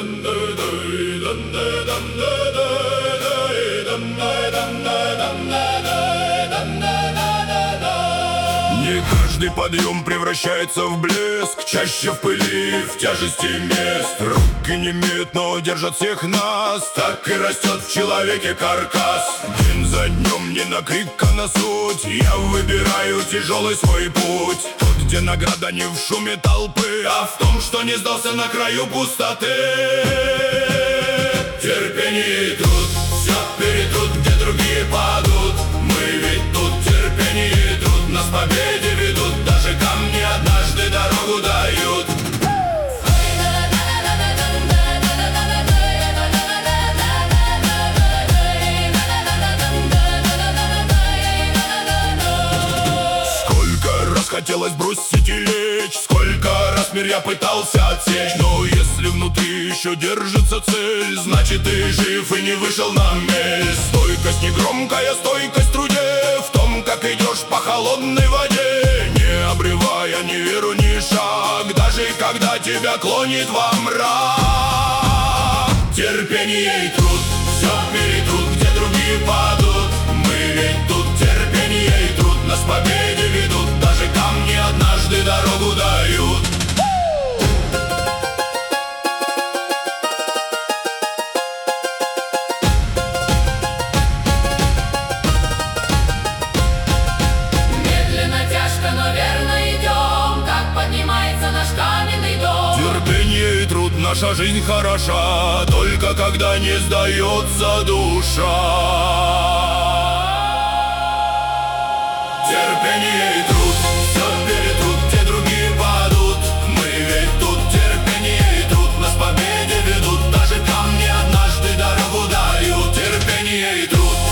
Не каждый подъем превращается в блеск, чаще в пыли, в тяжести мест. Руки не имеют, но держат всех нас. Так и растет в человеке каркас. День за днем не на крик, а на суть. Я выбираю тяжелый свой путь. Тот, где награда не в шуме толпы, а в том, что не сдался на краю пустоты. Терпение и труд, все перетрут, где другие падут. Мы ведь тут терпение и труд нас к победе ведут. Даже камни однажды дорогу дают. Сколько раз хотелось бросить и лечь, сколько раз мир я пытался отсечь. Но если внутри еще держится цель, значит ты жив и не вышел на мель. Стойкость не громкая, стойкость в труде, в том, как идешь по холодной воде, не обрывая ни веру, ни шаг, даже когда тебя клонит во мрак. Терпение и труд, все перетрут, где другие падут. Мы ведь тут терпение и труд нас к победе ведут. Даже камни однажды дорогу дают. Медленно, тяжко, но верно идем, как поднимается наш каменный дом. Терпение и труд, наша жизнь хороша, только когда не сдается душа. Терпение и труд, все перетрут, где другие падут. Мы ведь тут терпение и труд нас к победе ведут. Даже камни однажды дорогу дают. Терпение и труд.